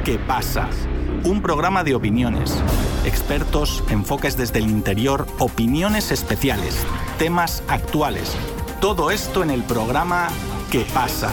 ¿Qué pasa? Un programa de opiniones, expertos, enfoques desde el interior, opiniones especiales, temas actuales. Todo esto en el programa ¿Qué pasa?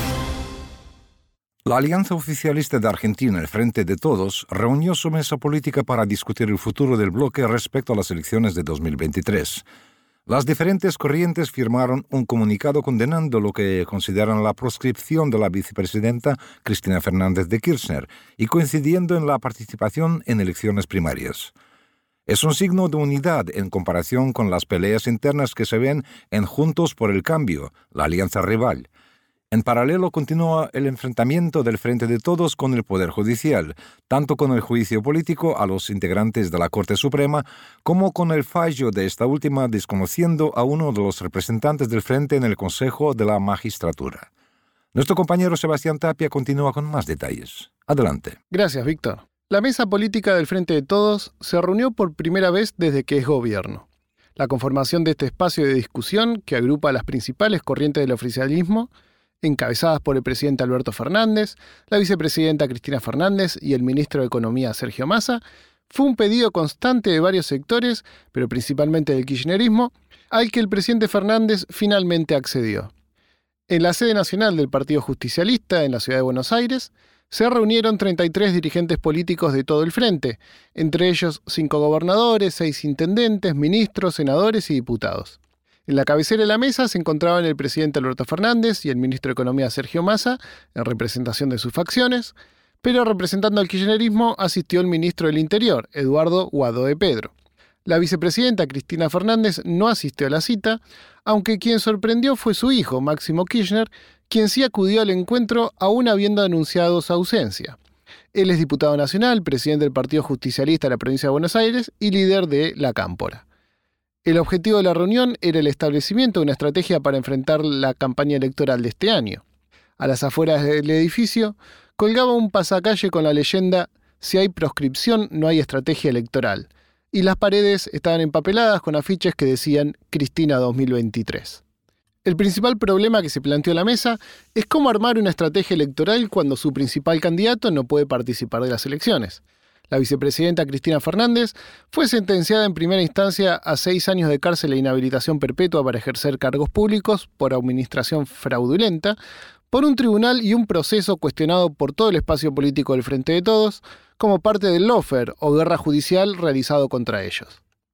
La Alianza Oficialista de Argentina, el Frente de Todos, reunió su mesa política para discutir el futuro del bloque respecto a las elecciones de 2023. Las diferentes corrientes firmaron un comunicado condenando lo que consideran la proscripción de la vicepresidenta Cristina Fernández de Kirchner y coincidiendo en la participación en elecciones primarias. Es un signo de unidad en comparación con las peleas internas que se ven en Juntos por el Cambio, la alianza rival. En paralelo continúa el enfrentamiento del Frente de Todos con el Poder Judicial, tanto con el juicio político a los integrantes de la Corte Suprema como con el fallo de esta última desconociendo a uno de los representantes del Frente en el Consejo de la Magistratura. Nuestro compañero Sebastián Tapia continúa con más detalles. Adelante. Gracias, Víctor. La mesa política del Frente de Todos se reunió por primera vez desde que es gobierno. La conformación de este espacio de discusión, que agrupa a las principales corrientes del oficialismo, encabezadas por el presidente Alberto Fernández, la vicepresidenta Cristina Fernández y el ministro de Economía Sergio Massa, fue un pedido constante de varios sectores, pero principalmente del kirchnerismo, al que el presidente Fernández finalmente accedió. En la sede nacional del Partido Justicialista, en la ciudad de Buenos Aires, se reunieron 33 dirigentes políticos de todo el frente, entre ellos 5 gobernadores, 6 intendentes, ministros, senadores y diputados. En la cabecera de la mesa se encontraban el presidente Alberto Fernández y el ministro de Economía Sergio Massa, en representación de sus facciones, pero representando al kirchnerismo asistió el ministro del Interior, Eduardo Guado de Pedro. La vicepresidenta Cristina Fernández no asistió a la cita, aunque quien sorprendió fue su hijo, Máximo Kirchner, quien sí acudió al encuentro aún habiendo anunciado su ausencia. Él es diputado nacional, presidente del Partido Justicialista de la provincia de Buenos Aires y líder de La Cámpora. El objetivo de la reunión era el establecimiento de una estrategia para enfrentar la campaña electoral de este año. A las afueras del edificio colgaba un pasacalle con la leyenda «Si hay proscripción, no hay estrategia electoral», y las paredes estaban empapeladas con afiches que decían «Cristina 2023». El principal problema que se planteó en la mesa es cómo armar una estrategia electoral cuando su principal candidato no puede participar de las elecciones. La vicepresidenta Cristina Fernández fue sentenciada en primera instancia a 6 años de cárcel e inhabilitación perpetua para ejercer cargos públicos por administración fraudulenta, por un tribunal y un proceso cuestionado por todo el espacio político del Frente de Todos, como parte del lawfare o guerra judicial realizado contra ellos.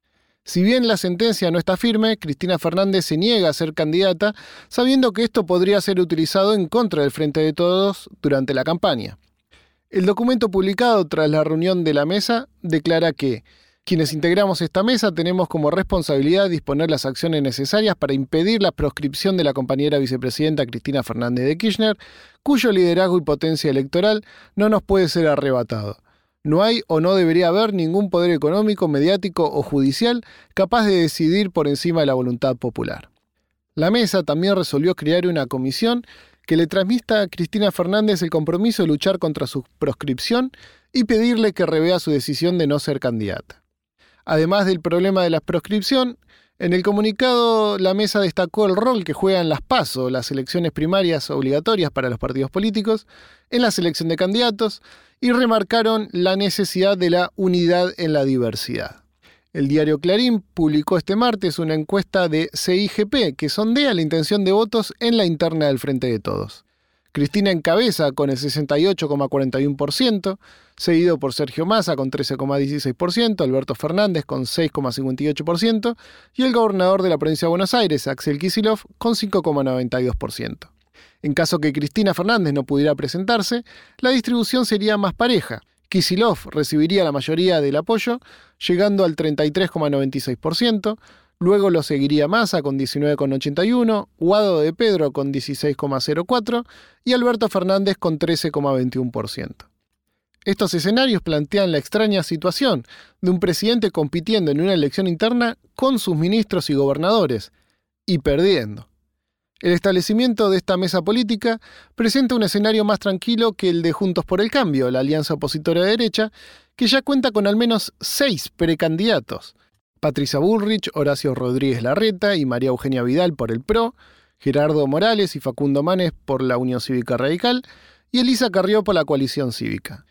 Si bien la sentencia no está firme, Cristina Fernández se niega a ser candidata, sabiendo que esto podría ser utilizado en contra del Frente de Todos durante la campaña. El documento publicado tras la reunión de la mesa declara que quienes integramos esta mesa tenemos como responsabilidad disponer las acciones necesarias para impedir la proscripción de la compañera vicepresidenta Cristina Fernández de Kirchner, cuyo liderazgo y potencia electoral no nos puede ser arrebatado. No hay o no debería haber ningún poder económico, mediático o judicial capaz de decidir por encima de la voluntad popular. La mesa también resolvió crear una comisión que le transmita a Cristina Fernández el compromiso de luchar contra su proscripción y pedirle que revea su decisión de no ser candidata. Además del problema de la proscripción, en el comunicado la mesa destacó el rol que juegan las PASO, las elecciones primarias obligatorias para los partidos políticos, en la selección de candidatos y remarcaron la necesidad de la unidad en la diversidad. El diario Clarín publicó este martes una encuesta de CIGP que sondea la intención de votos en la interna del Frente de Todos. Cristina encabeza con el 68,41%, seguido por Sergio Massa con 13,16%, Alberto Fernández con 6,58% y el gobernador de la provincia de Buenos Aires, Axel Kicillof, con 5,92%. En caso que Cristina Fernández no pudiera presentarse, la distribución sería más pareja. Kicillof recibiría la mayoría del apoyo, llegando al 33,96%, luego lo seguiría Massa con 19,81%, Guado de Pedro con 16,04% y Alberto Fernández con 13,21%. Estos escenarios plantean la extraña situación de un presidente compitiendo en una elección interna con sus ministros y gobernadores, y perdiendo. El establecimiento de esta mesa política presenta un escenario más tranquilo que el de Juntos por el Cambio, la alianza opositora de derecha, que ya cuenta con al menos 6 precandidatos: Patricia Bullrich, Horacio Rodríguez Larreta y María Eugenia Vidal por el PRO, Gerardo Morales y Facundo Manes por la Unión Cívica Radical y Elisa Carrió por la Coalición Cívica.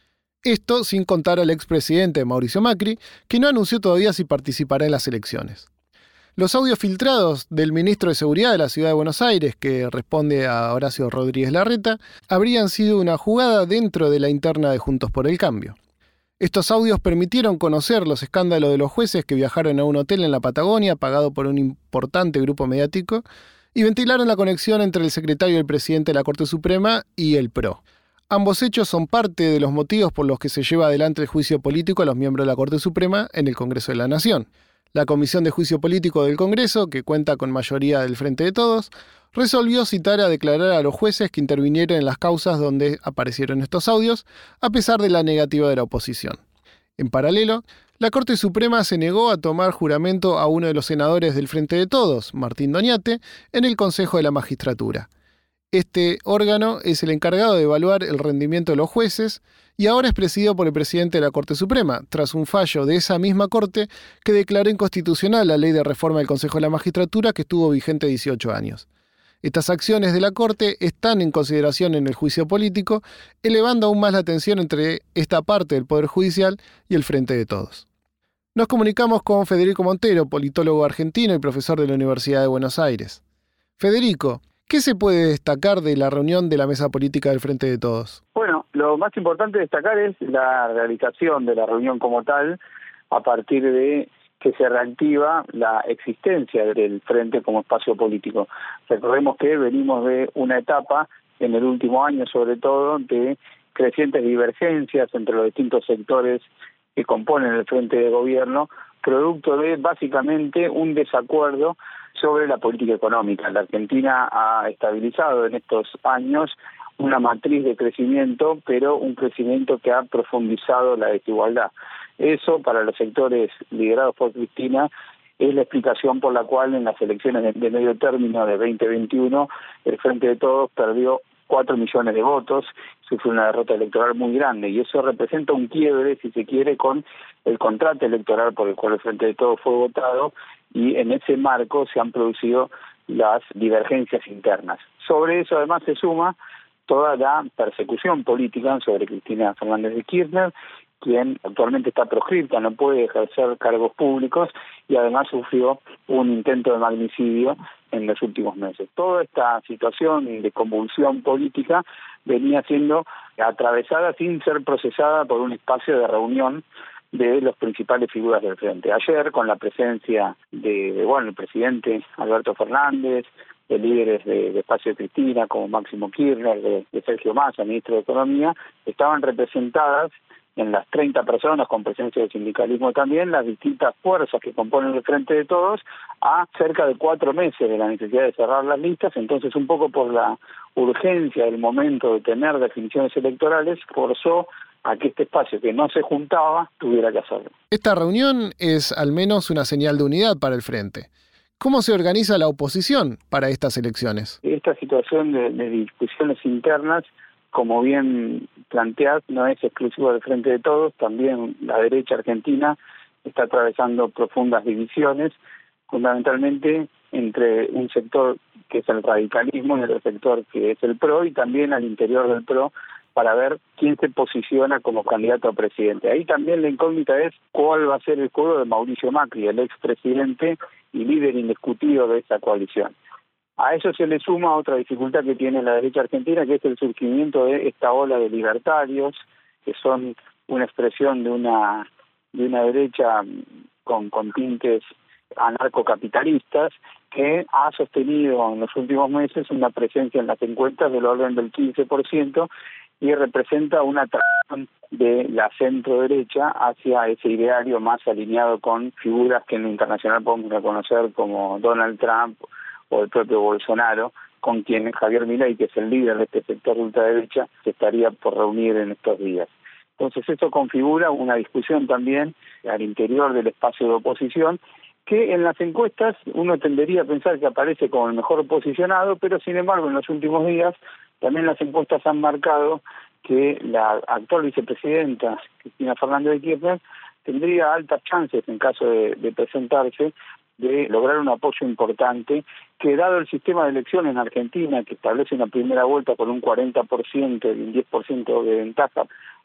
Esto sin contar al expresidente Mauricio Macri, que no anunció todavía si participará en las elecciones. Los audios filtrados del ministro de Seguridad de la Ciudad de Buenos Aires, que responde a Horacio Rodríguez Larreta, habrían sido una jugada dentro de la interna de Juntos por el Cambio. Estos audios permitieron conocer los escándalos de los jueces que viajaron a un hotel en la Patagonia pagado por un importante grupo mediático y ventilaron la conexión entre el secretario y el presidente de la Corte Suprema y el PRO. Ambos hechos son parte de los motivos por los que se lleva adelante el juicio político a los miembros de la Corte Suprema en el Congreso de la Nación. La Comisión de Juicio Político del Congreso, que cuenta con mayoría del Frente de Todos, resolvió citar a declarar a los jueces que intervinieron en las causas donde aparecieron estos audios, a pesar de la negativa de la oposición. En paralelo, la Corte Suprema se negó a tomar juramento a uno de los senadores del Frente de Todos, Martín Doñate, en el Consejo de la Magistratura. Este órgano es el encargado de evaluar el rendimiento de los jueces y ahora es presidido por el presidente de la Corte Suprema, tras un fallo de esa misma Corte que declaró inconstitucional la ley de reforma del Consejo de la Magistratura que estuvo vigente 18 años. Estas acciones de la Corte están en consideración en el juicio político, elevando aún más la tensión entre esta parte del Poder Judicial y el Frente de Todos. Nos comunicamos con Federico Montero, politólogo argentino y profesor de la Universidad de Buenos Aires. Federico, ¿qué se puede destacar de la reunión de la mesa política del Frente de Todos? Bueno, lo más importante destacar es la realización de la reunión como tal, a partir de que se reactiva la existencia del Frente como espacio político. Recordemos que venimos de una etapa, en el último año sobre todo, de crecientes divergencias entre los distintos sectores que componen el Frente de Gobierno, producto de básicamente un desacuerdo sobre la política económica. La Argentina ha estabilizado en estos años una matriz de crecimiento, pero un crecimiento que ha profundizado la desigualdad. Eso, para los sectores liderados por Cristina, es la explicación por la cual en las elecciones de medio término de 2021 el Frente de Todos perdió 4 millones de votos, sufrió una derrota electoral muy grande, y eso representa un quiebre, si se quiere, con el contrato electoral por el cual el Frente de Todos fue votado, y en ese marco se han producido las divergencias internas. Sobre eso además se suma toda la persecución política sobre Cristina Fernández de Kirchner, quien actualmente está proscripta, no puede ejercer cargos públicos y además sufrió un intento de magnicidio en los últimos meses. Toda esta situación de convulsión política venía siendo atravesada sin ser procesada por un espacio de reunión de las principales figuras del Frente. Ayer, con la presencia de el presidente Alberto Fernández, de líderes de Espacio de Cristina, como Máximo Kirchner, de Sergio Massa, ministro de Economía, estaban representadas en las 30 personas, con presencia del sindicalismo también, las distintas fuerzas que componen el Frente de Todos, a cerca de 4 meses de la necesidad de cerrar las listas. Entonces, un poco por la urgencia del momento de tener definiciones electorales, forzó a que este espacio que no se juntaba tuviera que hacerlo. Esta reunión es al menos una señal de unidad para el Frente. ¿Cómo se organiza la oposición para estas elecciones? Esta situación de discusiones internas, como bien planteás, no es exclusiva del Frente de Todos. También la derecha argentina está atravesando profundas divisiones, fundamentalmente entre un sector que es el radicalismo y otro sector que es el PRO, y también al interior del PRO, para ver quién se posiciona como candidato a presidente. Ahí también la incógnita es cuál va a ser el juego de Mauricio Macri, el expresidente y líder indiscutido de esa coalición. A eso se le suma otra dificultad que tiene la derecha argentina, que es el surgimiento de esta ola de libertarios, que son una expresión de una derecha con tintes anarcocapitalistas, que ha sostenido en los últimos meses una presencia en las encuestas del orden del 15%, y representa una atracción de la centro derecha hacia ese ideario más alineado con figuras que en lo internacional podemos reconocer como Donald Trump o el propio Bolsonaro, con quien Javier Milei, que es el líder de este sector de ultraderecha, se estaría por reunir en estos días. Entonces esto configura una discusión también al interior del espacio de oposición, que en las encuestas uno tendería a pensar que aparece como el mejor posicionado, pero sin embargo en los últimos días también las encuestas han marcado que la actual vicepresidenta Cristina Fernández de Kirchner tendría altas chances, en caso de presentarse, de lograr un apoyo importante, que dado el sistema de elecciones en Argentina, que establece una primera vuelta con un 40% y un 10% de ventaja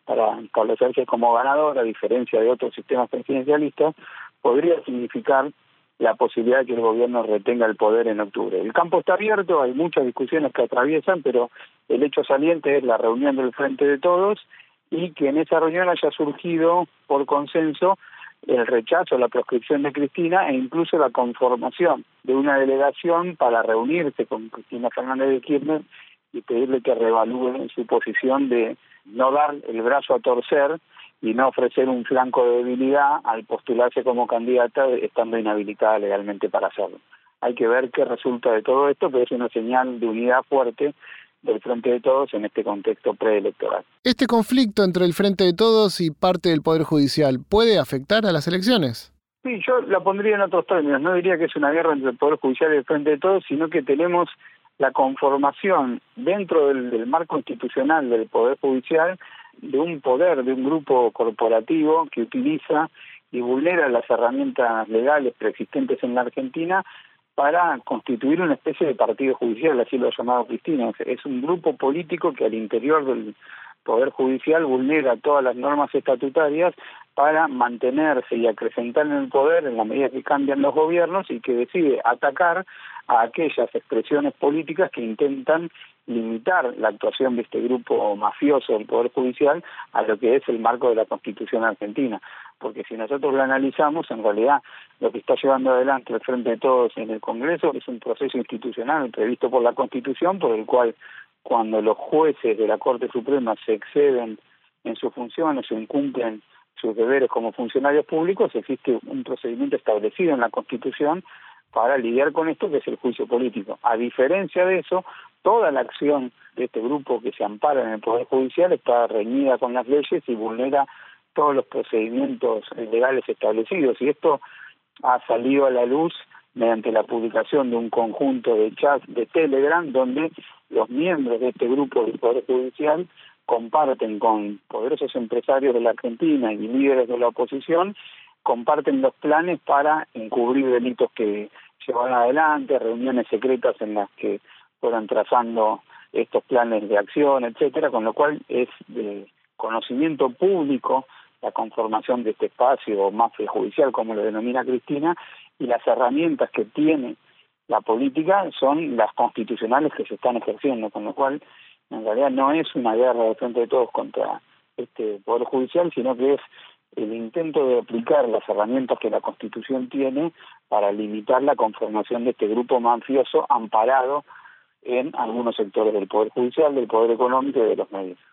para establecerse como ganador, a diferencia de otros sistemas presidencialistas, podría significar la posibilidad de que el gobierno retenga el poder en octubre. El campo está abierto, hay muchas discusiones que atraviesan, pero el hecho saliente es la reunión del Frente de Todos y que en esa reunión haya surgido por consenso el rechazo, la proscripción de Cristina e incluso la conformación de una delegación para reunirse con Cristina Fernández de Kirchner y pedirle que reevalúe su posición de no dar el brazo a torcer y no ofrecer un flanco de debilidad al postularse como candidata estando inhabilitada legalmente para hacerlo. Hay que ver qué resulta de todo esto, pero es una señal de unidad fuerte del Frente de Todos en este contexto preelectoral. ¿Este conflicto entre el Frente de Todos y parte del Poder Judicial puede afectar a las elecciones? Sí, yo la pondría en otros términos. No diría que es una guerra entre el Poder Judicial y el Frente de Todos, sino que tenemos la conformación dentro del marco institucional del Poder Judicial de un poder, de un grupo corporativo que utiliza y vulnera las herramientas legales preexistentes en la Argentina para constituir una especie de partido judicial, así lo ha llamado Cristina. Es un grupo político que al interior del Poder Judicial vulnera todas las normas estatutarias para mantenerse y acrecentar en el poder en la medida que cambian los gobiernos y que decide atacar a aquellas expresiones políticas que intentan limitar la actuación de este grupo mafioso del Poder Judicial a lo que es el marco de la Constitución argentina. Porque si nosotros lo analizamos, en realidad lo que está llevando adelante el Frente de Todos en el Congreso es un proceso institucional previsto por la Constitución, por el cual cuando los jueces de la Corte Suprema se exceden en sus funciones o incumplen sus deberes como funcionarios públicos, existe un procedimiento establecido en la Constitución para lidiar con esto, que es el juicio político. A diferencia de eso, toda la acción de este grupo que se ampara en el Poder Judicial está reñida con las leyes y vulnera todos los procedimientos legales establecidos. Y esto ha salido a la luz mediante la publicación de un conjunto de chats de Telegram, donde los miembros de este grupo del Poder Judicial comparten con poderosos empresarios de la Argentina y líderes de la oposición, comparten los planes para encubrir delitos que llevan adelante, reuniones secretas en las que fueron trazando estos planes de acción, etcétera, con lo cual es de conocimiento público la conformación de este espacio o mafia judicial, como lo denomina Cristina, y las herramientas que tiene la política son las constitucionales que se están ejerciendo, con lo cual en realidad no es una guerra de Frente de Todos contra este Poder Judicial, sino que es el intento de aplicar las herramientas que la Constitución tiene para limitar la conformación de este grupo mafioso amparado en algunos sectores del Poder Judicial, del Poder Económico y de los medios.